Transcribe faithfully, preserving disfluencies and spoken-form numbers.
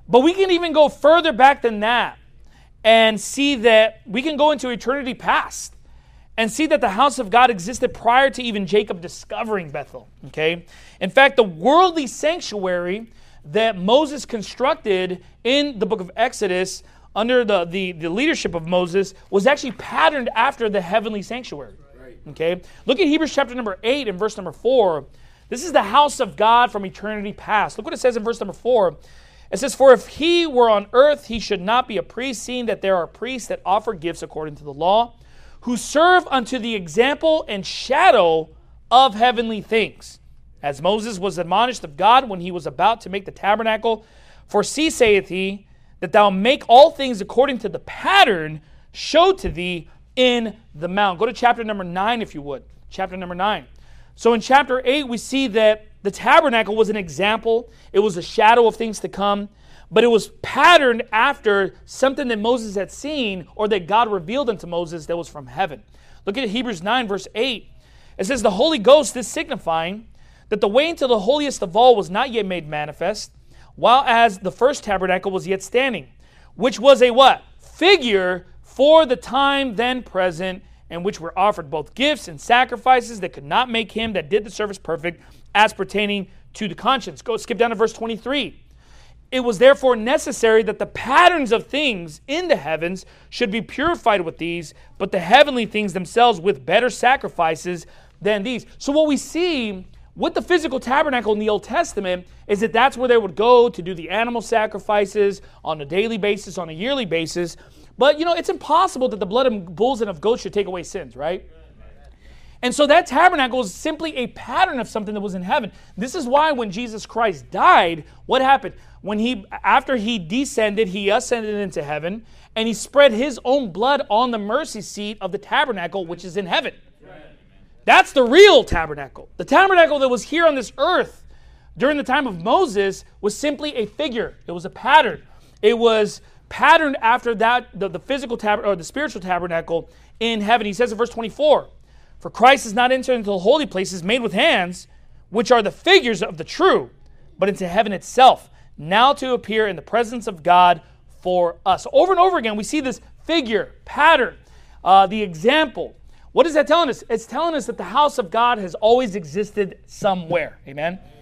But we can even go further back than that and see that we can go into eternity past and see that the house of God existed prior to even Jacob discovering Bethel. Okay? In fact, the worldly sanctuary that Moses constructed in the book of Exodus under the, the, the leadership of Moses was actually patterned after the heavenly sanctuary. Right. Okay? Look at Hebrews chapter number eight and verse number four. This is the house of God from eternity past. Look what it says in verse number four. It says, "For if he were on earth, he should not be a priest, seeing that there are priests that offer gifts according to the law, who serve unto the example and shadow of heavenly things. As Moses was admonished of God when he was about to make the tabernacle, for see, saith he, that thou make all things according to the pattern showed to thee in the mount." Go to chapter number nine, if you would. Chapter number nine. So in chapter eight, we see that the tabernacle was an example. It was a shadow of things to come. But it was patterned after something that Moses had seen or that God revealed unto Moses that was from heaven. Look at Hebrews nine, verse eight. It says, "The Holy Ghost is signifying that the way into the holiest of all was not yet made manifest, while as the first tabernacle was yet standing, which was a" what? "Figure for the time then present, in which were offered both gifts and sacrifices that could not make him that did the service perfect, as pertaining to the conscience." Go skip down to verse twenty-three. "It was therefore necessary that the patterns of things in the heavens should be purified with these, but the heavenly things themselves with better sacrifices than these." So what we see with the physical tabernacle in the Old Testament is that that's where they would go to do the animal sacrifices on a daily basis, on a yearly basis. But, you know, it's impossible that the blood of bulls and of goats should take away sins, right? And so that tabernacle is simply a pattern of something that was in heaven. This is why when Jesus Christ died, what happened? When he, after he descended, he ascended into heaven, and he spread his own blood on the mercy seat of the tabernacle, which is in heaven. That's the real tabernacle. The tabernacle that was here on this earth during the time of Moses was simply a figure. It was a pattern. It was patterned after that, the, the physical tab- or the spiritual tabernacle in heaven. He says in verse twenty-four, "For Christ is not entered into the holy places made with hands, which are the figures of the true, but into heaven itself, now to appear in the presence of God for us." So over and over again, we see this figure, pattern, uh, the example. What is that telling us? It's telling us that the house of God has always existed somewhere. Amen?